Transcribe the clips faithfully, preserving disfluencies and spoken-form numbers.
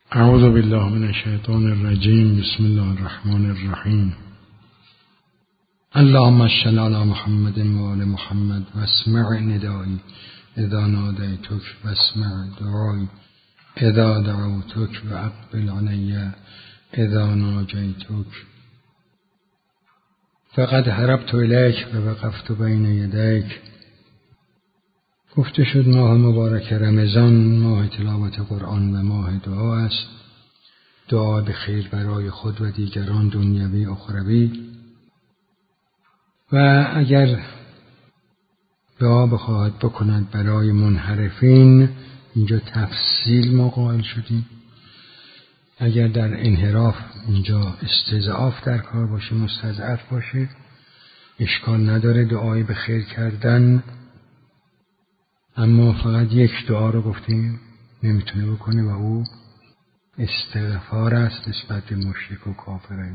اعوذ بالله من الشیطان الرجیم. بسم الله الرحمن الرحیم. اللهم صل علی محمد و آل محمد واسمع ندایی اذا نادیتک واسمع دعایی اذا دعوتک واقبل علی اذا ناجیتک. فقد هربت الیک و وقفت بین یدیک. گفته شد ماه مبارک رمضان ماه تلاوت قرآن و ماه دعا است. دعا به خیر برای خود و دیگران دنیوی و اخروی. و اگر دعا بخواهد بکند برای منحرفین، اینجا تفصیل ما قائل شدیم. اگر در انحراف اینجا استضعاف در کار باشه، مستضعف باشه، اشکال نداره دعای به خیر کردن. اما فقط یک دعا رو گفتیم نمیتونه بکنه و او استغفار است نسبت به مشرک و کافرین.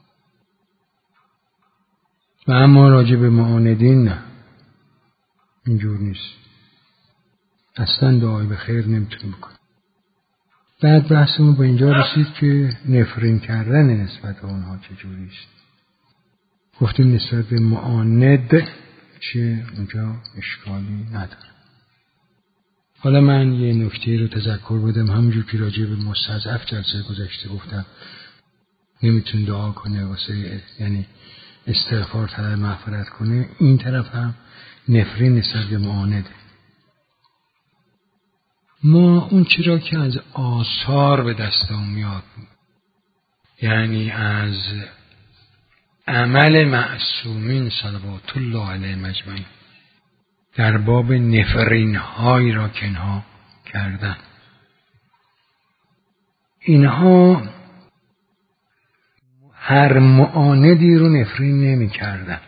و اما راجع به معاندین نه، اینجور نیست، اصلا دعای به خیر نمیتونه بکنه. بعد بحثمون به اینجا رسید که نفرین کردن نسبت به اونها چجوری است. گفتیم نسبت به معاند چه اونجا اشکالی نداره. حالا من یه نکته رو تذکر بدم، همونجور که راجع به مستضعف جلسه گذشته گفتم نمیتونه دعا کنه واسه یعنی استغفار طلب مغفرت کنه، این طرف هم نفرین نسبت به معانده. ما اون چرا که از آثار به دستمون میاد، یعنی از عمل معصومین صلوات الله علیهم اجمعین در باب نفرین هایی را که اینها کردن، اینها هر معاندی رو نفرین نمی کردن.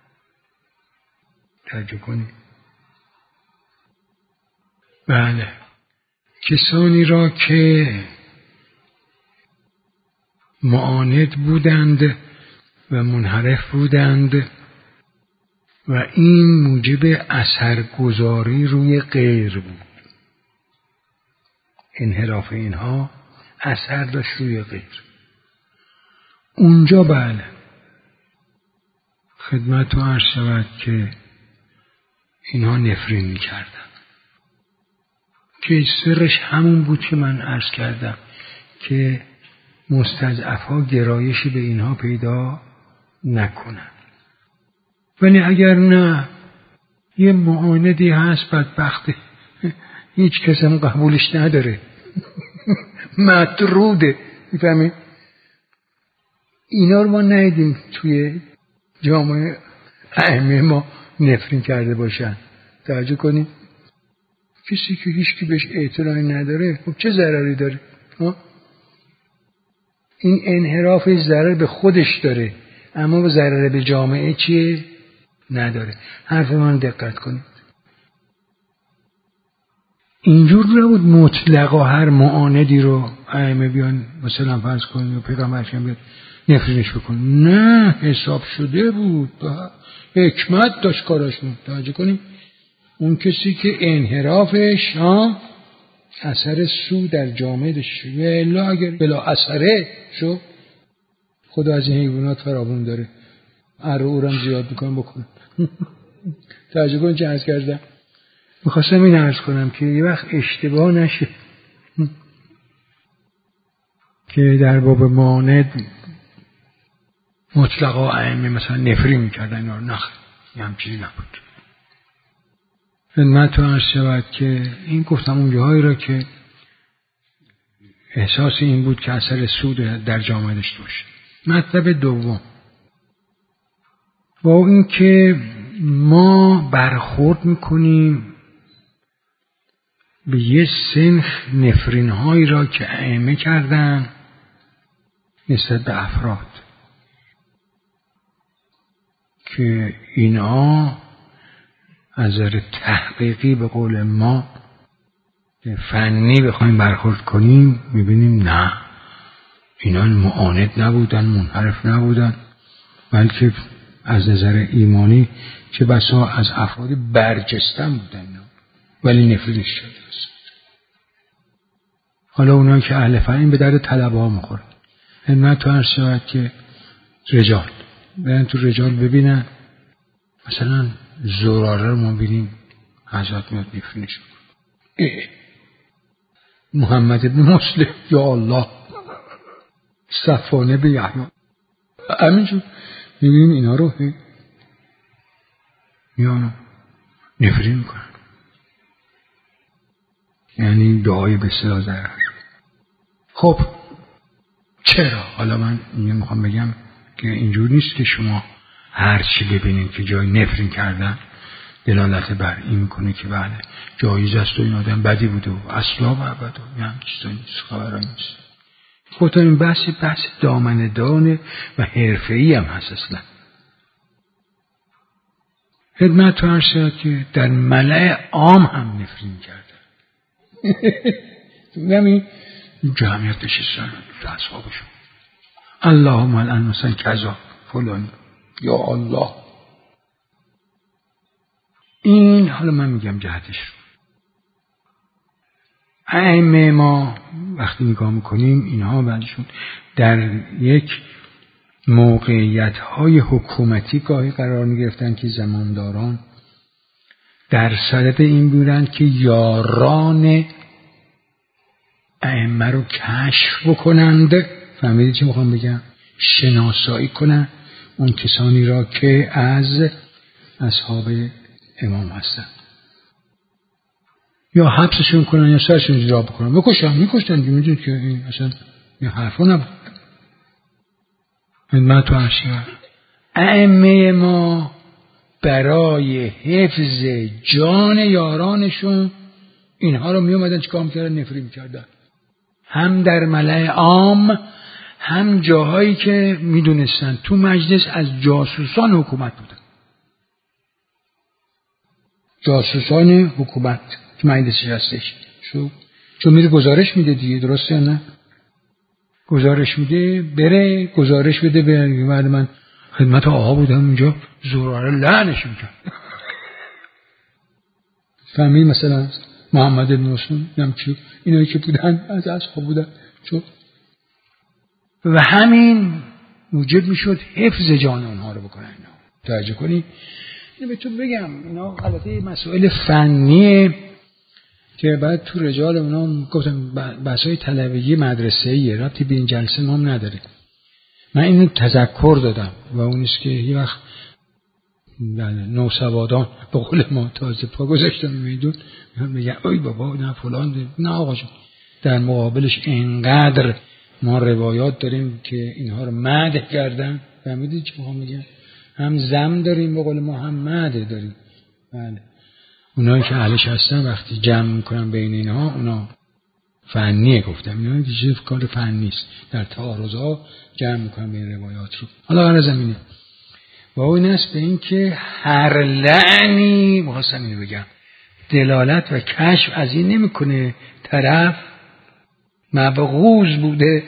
توجه کنید. بله، کسانی را که معاند بودند و منحرف بودند و این موجب اثرگذاری روی غیر بود، انحراف اینها اثر داشت روی غیر، اونجا بله خدمت و عرض شود که اینها نفرین می کردن، که سرش همون بود که من عرض کردم که مستضعف ها گرایشی به اینها پیدا نکنن. ولی اگر نه، یه معاندی هست بدبخت هیچ کس هم قبولش نداره مطروده، میفهمید؟ اینا رو ما ندیدیم توی جامعه ائمه ما نفرین کرده باشن. توجه کنید. کسی که هیچ کی بهش اعتراضی نداره خب چه ضرری داره؟ ها؟ این انحراف ضرر به خودش داره اما به ضرر به جامعه چیه؟ نداره. حرف من دقت کنید. اینجور نبود مطلقا هر معاندی رو ائمه بیان مثلا فرض کنید و پیغمبرش بیاد نفرینش بکن. نه، حساب شده بود، حکمت داشت کاراشون. توجه کنید. اون کسی که انحرافش ها اثر سو در جامعه داشت، الا اگر بلا اثره شو، خدا از این حیوانات فراوون داره، اره اورم زیاد میکنم بکنم. توجه کن چه عرض کردم. میخواستم این عرض کنم که یه وقت اشتباه نشه که در باب ماند مطلقا ائمه مثلا نفرین میکردن اینا رو. نخ، یه همچیزی نبود. خدمت رو عرض شود که این گفتم اون جاهایی را که احساس این بود که اثر سود در جامعه داشته باشه. مطلب دوم، با این که ما برخورد میکنیم به یه سنخ نفرین هایی را که ائمه کردن نسبت به افراد، که اینا از نظر تحقیقی به قول ما فنی بخوایم برخورد کنیم میبینیم نه، اینا معاند نبودن، منحرف نبودن، بلکه از نظر ایمانی چه بسا از افراد برجستن بودن، ولی نفرینش شده است. حالا اونایی که اهل فن به درد طلبه ها میخوره. من تو هر شود که رجال برن تو رجال ببینن، مثلا زراره رو ما بینیم حضرت میاد نفرینش کنه، محمد ابن مسلم یا الله صفانه به یحیی، همینجور میبینیم اینا رو میانو نفرین میکنن. یعنی دعای به صلاح ضرر. خب چرا؟ حالا من میخوام بگم که اینجور نیست که شما هر چی ببینید که جای نفرین کردن دلالت بر این میکنه که بله جایز است و این آدم بدی بوده و اصلا و ابدا، یه هم چیزا نیست، خبرها نیست. خب این بحث بحث دامندانه و حرفه‌ای هم هست. اصلا خدمت تو هست که در ملأ عام هم نفرین کرده. نمی جمعیت نشستن تو اصحابشون اللهم الان مثلا کذا فلانی یا الله. این حالا من میگم جهتش رو ائمه ما وقتی نگاه میکنیم اینها بعدشون در یک موقعیت های حکومتی گاهی قرار میگرفتن که زمانداران در صدد این بودن که یاران ائمه رو کشف بکنند. فهمیدید چی میخوام بگم؟ شناسایی کنن اون کسانی را که از اصحاب امام هستن، یا حبسشون کنن یا سرشون اجرا بکنن، بکشن. میکشتن که میدونید که این اصلا این حرفا نبود. من تو هرشیان ائمه ما برای حفظ جان یارانشون اینها رو می اومدن چیکار میکردن؟ نفرین میکردن، هم در ملأ عام هم جاهایی که میدونستن تو مجلس از جاسوسان حکومت بودن. جاسوسان حکومت تو مجلس هستش، چون میره گزارش میده دیگه، درسته یا نه؟ گزارش میده، بره گزارش بده به بعد من خدمت آقا بودم اونجا زراره لعنش میکرد. فهمید؟ مثلا محمد بن مسلم هم چی اینایی که بودن از اصحاب بودن، چون و همین موجب میشد حفظ جان اونها رو بکنن. اینا توجه کنی اینو بهتون بگم، اینا البته مسائل فنیه که بعد تو رجال اونا گفتم بحثای طلبگی مدرسه‌ایه، ربطی به این جلسه نام نداره. من اینو تذکر دادم و اونیست که یه وقت نوسوادان به قول ما تازه پا گذاشتن میدون میگن ای بابا نه فلان، نه آقا جون، در مقابلش اینقدر ما روایات داریم که اینها رو مدح کردن. فهمیدید چی میخوام بگم؟ هم ذم داریم به قول ما، هم مدح داریم. بله اونایی که اهلش هستن وقتی جمع میکنن بین اینها، اونا فنیه، گفتم اینا دیگه کار فنی نیست، در تعارضها جمع میکنن بین روایات رو. حالا غرض اینه و اون است به این که هر لعنی محسن اینو بگم دلالت و کشف از این نمیکنه طرف مبغوض بوده،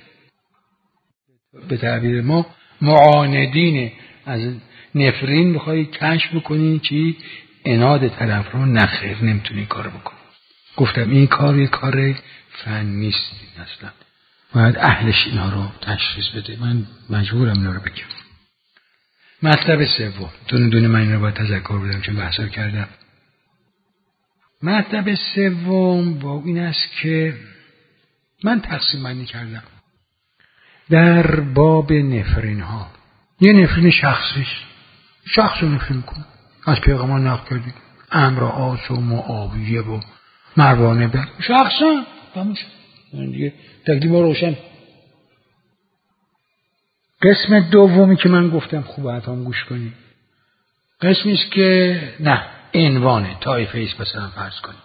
به تعبیر ما معاندینه، از نفرین بخوای کشف بکنی چی؟ عناد طرف رو. نخیر، نمیتونی کارو بکنی. گفتم این کار یه کار فن نیست اصلا، باید اهلش اینا رو تشخیص بده. من مجبورم اینا رو بگم. مطلب سوم، دونه دونه من این رو باید تذکر بدم چون بحثا کردم. مطلب سوم با این است که من تقسیم بندی کردم در باب نفرین ها. یه نفرین شخصی، شخص رو نفرین کن، از پیغمبر نقل کردیم امر آس و معاویه و مروانه بر شخصا تموم شد دیگه، تکلیف روشن. قسم دومی که من گفتم خوبه حتما گوش کنی، قسمی است که نه عنوانه طایفه ایست، مثلا فرض کنی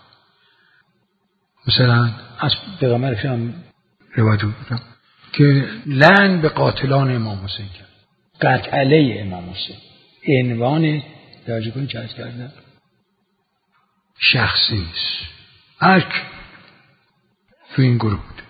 مثلا از پیغمبر هم روایت بودم که لعن به قاتلان امام حسین کرد، قتله امام حسین. عنوان توجه کنی چه کردن شخصی نیست، هر کی تو این گروه بود.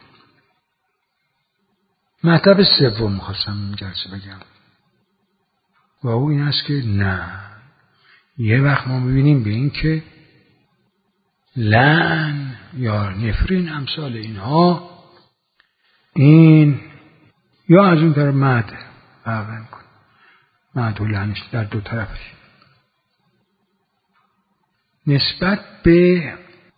مطلب سوم می‌خواستم این جلسه بگم و او این است که نه، یه وقت ما ببینیم به این که لعن یا نفرین امثال اینها، این یا از اون طرف مد فرق میکنه، مد و لعنش در دو طرفش نسبت به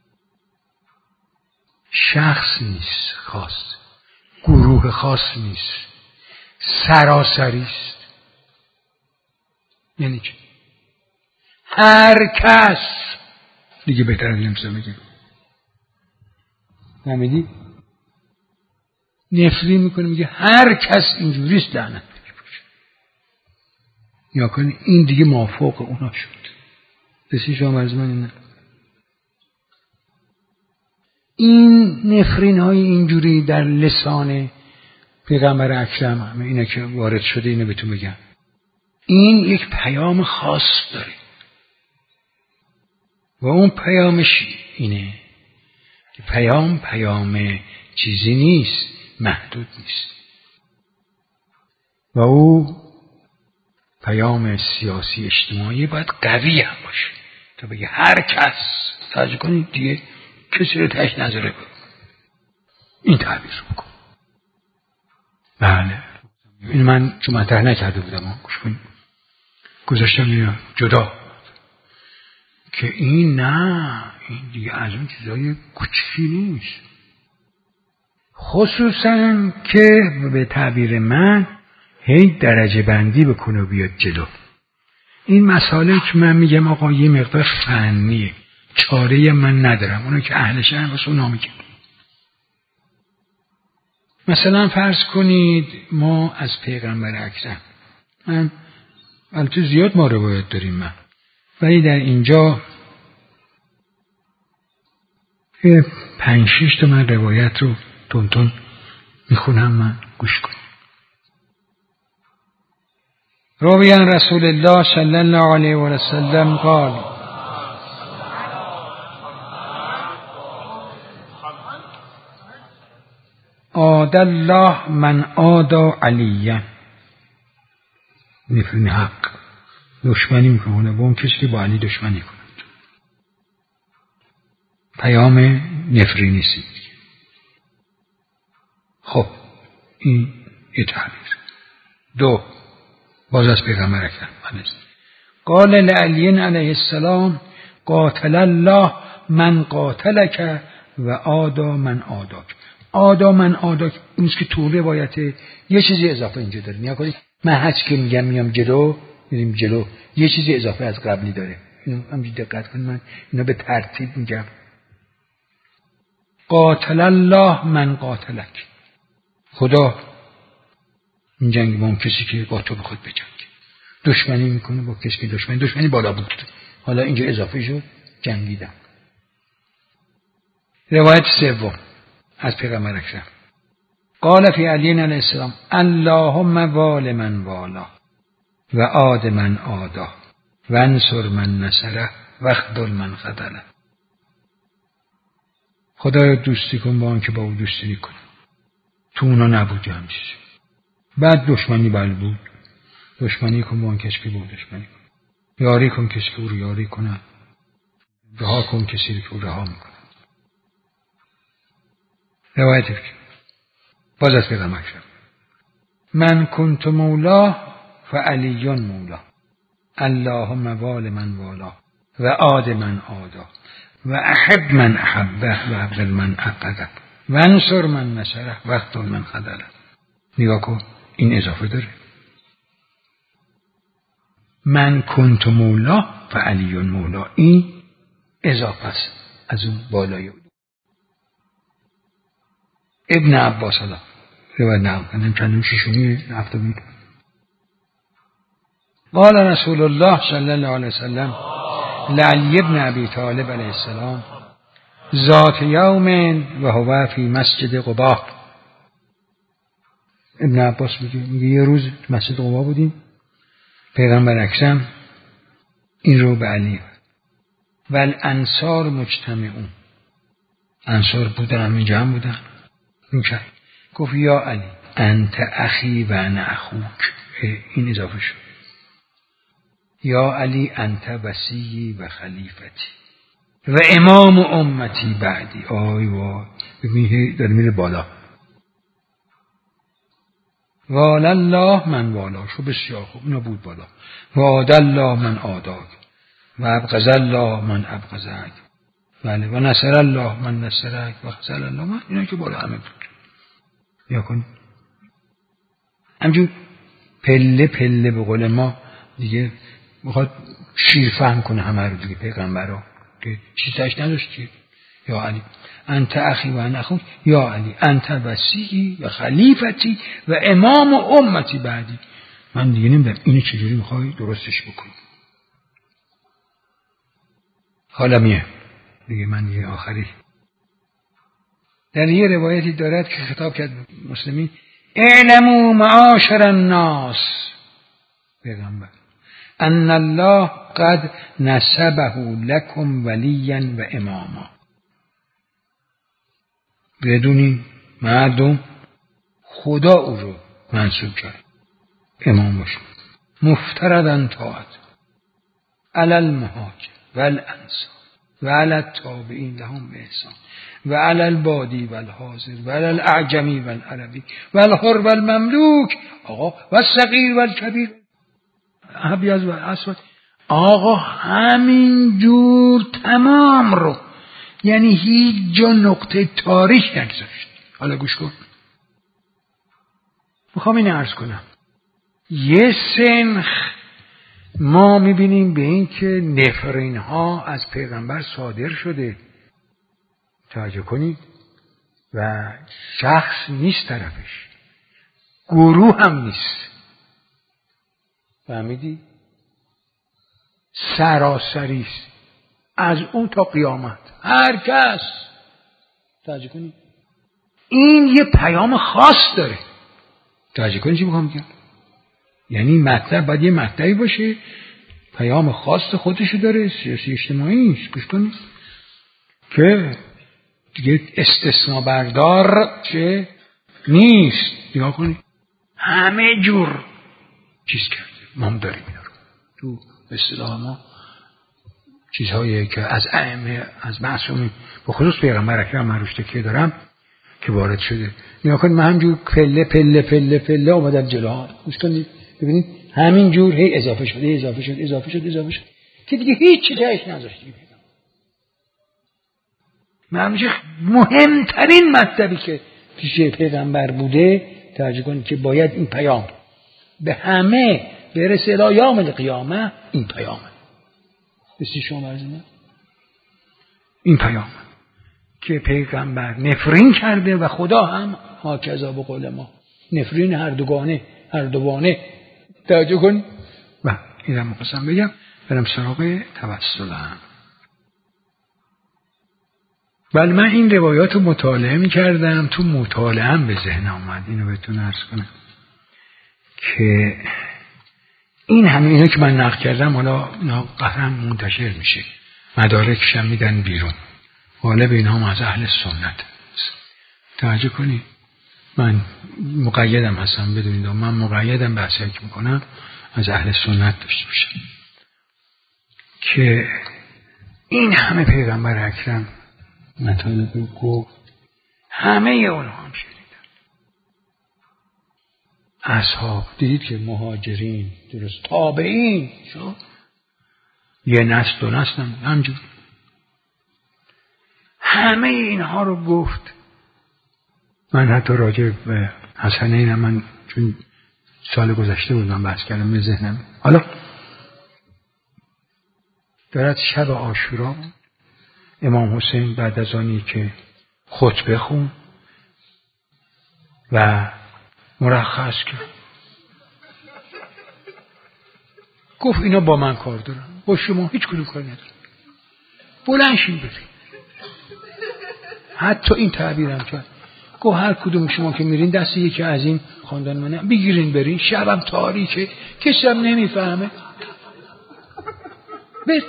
شخص نیست، خاص گروه خاص نیست، سراسری است. یعنی چه؟ هر کس دیگه بهتر از نمیشه بگیم. نمیدی؟ نفری میکنه میگه هر کس اینجوریست لعنت بگی باشه. یا کنی این دیگه مافوق اونا شد. بسی شما مرز من اینه. این نفرین های اینجوری در لسان پیغمبر اکرم، همه اینه که وارد شده اینو بهتون بگم، این یک پیام خاص داره و اون پیامش اینه که پیام پیام چیزی نیست، محدود نیست و او پیام سیاسی اجتماعی باید قوی هم باشه تا بگه هر کس توجه کنید دیگه کسی رو تش نظره بود این تعبیر بکن. بله این من چون مطرح نکرده بودم گوش کنید گذاشتم جدا که این نه این دیگه از اون چیزای کوچکی نیست، خصوصا که به تعبیر من هی درجه بندی بکنه و بیاد جلو. این مسائله که من میگم آقا یه مقدار فنیه، چاره من ندارم، اونو که اهلش هم واسه اونا میگم. مثلا فرض کنید ما از پیغمبر اکرم، من البته زیاد ما روایت داریم من، ولی در اینجا پنج شیش تا من روایت رو تون تون میخونم، من گوش کنیم. راوی عن رسول الله صلی الله علیه و سلم قال عاد الله من عاد علیا، نفرین حق دشمنی میکنه با اون کسی که با علی دشمنی کنه، پیام نفرینی نیست. خب این یه تعبیر. دو باز از پیغمبر اکرم قال لعلی علیه السلام قاتل الله من قاتلک و آدا من آداک. آدا من آداک اینست که تو روایت یه چیزی اضافه اینجا داره. نیا کنید من هرچی که میگم میام جلو میریم جلو، یه چیزی اضافه از قبلی داره. اینو همینجوری دقت کنید، من اینا به ترتیب میگم. قاتل الله من قاتلک، خدا این جنگ با اون کسی که با تو بخواد بجنگ، دشمنی میکنه با کسی که دشمنی دشمنی بالا بود، حالا اینجا اضافه شد جنگیدم. روایت سوم از پیغمبر اکرم قال فی علی علیه السلام اللهم وال من والا و عاد من عادا و انصر من نصره و اخذل من خذله. خدایا دوستی کن با آن که با او دوستی کنه، تو اونا نبود همچین چیزی. بعد دشمنی بل بود، دشمنی کن با آن کسی که با او دشمنی کن، یاری کن کسی که او رو یاری کنه، رها کن کسی که او رها میکنه. روایت باز از پیغمبر اکرم من کنت مولا فعلیون مولا اللهم وال من والا و عاد من عادا و احب من احبه و ابغض من ابغضه و انصر من نصره و اخذل من خذله. نگاه کن این اضافه داره، من کنت مولا فعلیون مولا، این اضافه است از اون بالای. ابن عباس الله روایت نقل کنم چندم ششمی هفتمی قال رسول الله صلی الله علیه وسلم لعلی ابن ابی طالب علیه السلام ذات یوم و هو فی مسجد قباء. ابن عباس میگه میگه یه روز مسجد قباء بودیم، پیغمبر اکرم این رو به علی و الانصار مجتمعون، انصار بودن همین جمع بودن، این کرد گفت یا علی انت اخی و انا اخوک، این اضافه شد، یا علی انت وصی و خلیفتی، و امام امتی بعدی. آی وای ببین داره میره بالا. وال الله من والا، شو بسیار خوب اینا بود بالا. وعد الله من عاداک و ابغض الله من ابغضک، بله، و نصر الله من نصرک و خذل الله من، اینا که بالا همه بود. یا کن همجور پله پله به قول ما دیگه میخواد شیر فهم کنه همه رو دیگه. پیغمبرها که چیزش نداشتی. یا علی انت اخی و انا اخوک، یا علی انت وصیی و خلیفتی و امام امتی بعدی. من دیگه نمیدونم اینو چجوری میخوای درستش بکنی. حالا میه دیگه من دیگه آخری. در یه روایتی دارد که خطاب کرد مسلمین: اعلموا معاشر الناس، پیغمبر، ان الله قد نسبه لكم ولیا و اماما. بدونین مردم خدا او رو منصوب کرد امام باشه. مفترضاً طاعت علی المهاجر و الانصار و علی التابعین لهم باحسان و علی البادی و الحاضر و علی الاعجمی و العربی و الحر و المملوک، آقا، و الصغیر و الکبیر ابیض و اسود. آقا همین جور تمام رو، یعنی هیچ جا نقطه تاریخ نگذاشت. حالا گوش کن، میخوام این عرض کنم. یه سنخ ما میبینیم به این که نفرین ها از پیغمبر صادر شده، توجه کنید، و شخص نیست طرفش، گروه هم نیست، فهمیدی؟ سراسریست از اون تا قیامت هر کس. توجه کنید این یه پیام خاص داره. توجه کنید چی میخوام بگم؟ یعنی مطلب باید یه مطلبی باشه پیام خاص خودشو داره، سیاسی اجتماعی نیست. گوش کنید که دیگه استثناء بردار چه نیست. نگاه کنید همه جور چیز کرده. ما هم داریم اینا رو تو اصطلاح ما، چیزهایی که از ائمه از معصومین به خصوص پیغمبر اکرم من روش تکیه دارم که وارد شده. نگاه کنید من همجور پله پله پله پله اومدم جلو. گوش کنید ببینید همینجور هی اضافه شده اضافه شده اضافه شده اضافه شده که دیگه هیچ چیزی تاش نذاشتیم. معلومه مهمترین مطلبی که پیش پیغمبر بوده، توجه کنید که باید این پیام به همه برسه الی یوم القیامه. این پیامه بسی شما مرزونه این پیام که پیغمبر نفرین کرده و خدا هم هاکذا به قول ما نفرین هر دوگانه هر دوانه. توجه کن و اینم می‌خواستم بگم. برم سراغ توسلم. ولی من این روایات رو مطالعه می‌کردم، تو مطالعه هم به ذهن آمد اینو بهتون عرض کنم که این همه اینا که من نقل کردم حالا اینا قهرم منتشر میشه، مدارکش هم میدن بیرون، غالب اینا هم از اهل سنت. توجه کنید من مقیدم هستم، بدونید من مقیدم بحثی که میکنم از اهل سنت داشته باشم که این همه پیغمبر اکرم مطالب گفت، همه اونها هم شنیدن. اصحاب دیدید که مهاجرین درست تابعین شد، یه نسل دو نسل هم همجور همه اینها رو گفت. من حتی راجع به حسنین من چون سال گذشته بود من بحث کردم به ذهنم. حالا دارد شب عاشورا امام حسین بعد از آنی که خطبه خون و مرخص کرد گفت اینا با من کار دارن، با شما هیچ کدوم کار ندارن، بلند شین برید. حتی این تعبیرم کرد، گفت هر کدوم شما که میرین دست یکی از این خاندان منه بگیرین برین، شبم تاریکه کسی هم نمیفهمه، برید.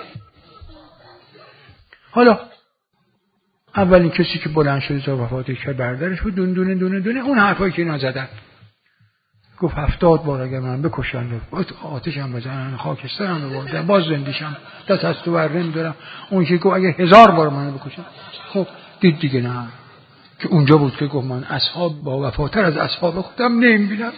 حالا اولین کسی که بلند شد تا وفات کرد برادرش بود، دون دونه دونه دونه اون حرفایی که اینا زدن گفت هفتاد بار اگر من بکشن آتشم بزنن خاکسترم ببردن باز زندیشم دست از تو بر نمیدارم. اون که گفت اگر هزار بار من بکشن. خب دید دیگه نه، که اونجا بود که گفت من اصحاب با وفاتر از اصحاب خودم نمیبینم.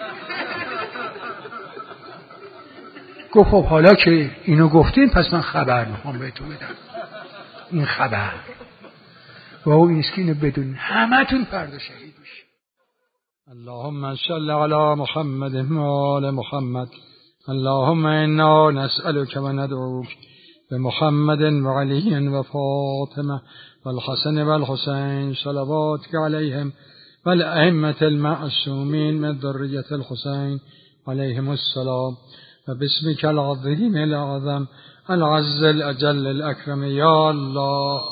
گفت خب حالا که اینو گفتین پس من خبر میخوام بهتون بدم. این خبر و او اینست که اینو بدون همه تون فردا شهید میشه. اللهم صل علی محمد و آل محمد. اللهم انا نسألك و ندعوك بمحمد و علی و فاطمه و الحسن و الحسین صلواتك علیهم و الائمة المعصومین من ذریة الحسین علیهم السلام و باسمك العظیم الاعظم العز الاجل الاکرم یا الله.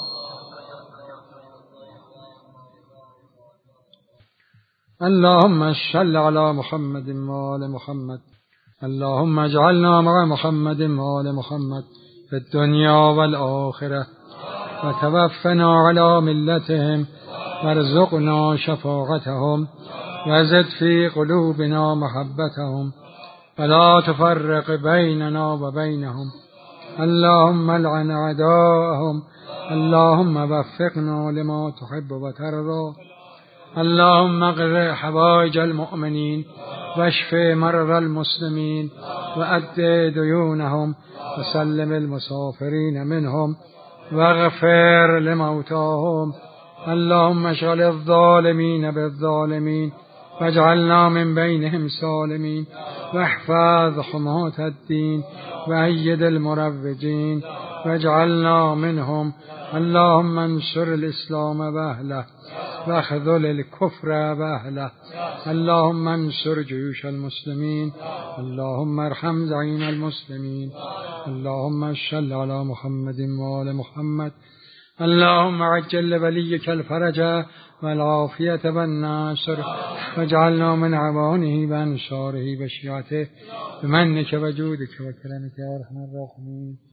اللهم صل على محمد و آل محمد. اللهم اجعلنا مع محمد و آل محمد في الدنيا والآخرة وتوفنا على ملتهم وارزقنا شفاعتهم وزد في قلوبنا محبتهم ولا تفرق بيننا وبينهم. اللهم لعن أعداءهم. اللهم وفقنا لما تحب وترضى. اللهم اقض حوائج المؤمنين واشف مرضى المسلمين وأد ديونهم وسلم المسافرين منهم واغفر لموتاهم. اللهم اشغل الظالمين بالظالمين واجعلنا من بينهم سالمين واحفظ حماة الدين وأيد المروجين واجعلنا منهم. اللهم انصر الإسلام وأهله واخذل الكفر وأهله. اللهم انصر جيوش المسلمين. اللهم ارحم زعيم المسلمين. اللهم صل على محمد وآل محمد. اللهم عجل لوليك الفرج والعافية والناصر واجعلنا من عوانه وأنصاره وشيعته بمنك وجودك وكرمك يا أرحم الراحمين.